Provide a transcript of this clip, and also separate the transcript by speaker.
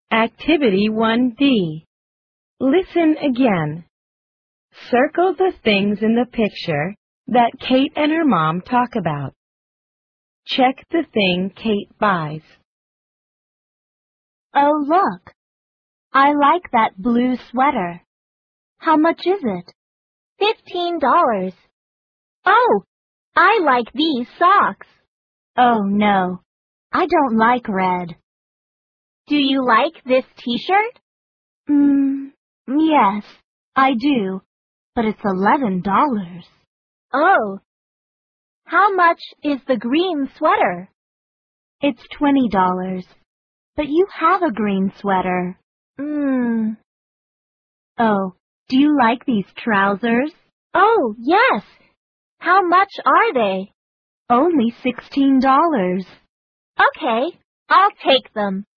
Speaker 1: Activity 1D. Listen again. Circle the things in the picture that Kate and her mom talk about. Check the thing Kate buys.
Speaker 2: Oh, look. I like that blue sweater. How much is it? $15. Oh, I like these socks. Oh, no. I don't like red. Do you like this t-shirt? Yes, I do, but it's $11. Oh. How much is the green sweater? It's $20, but you have a green sweater. Oh, do you like these trousers? Oh, yes. How much are they? Only $16. Okay, I'll take them.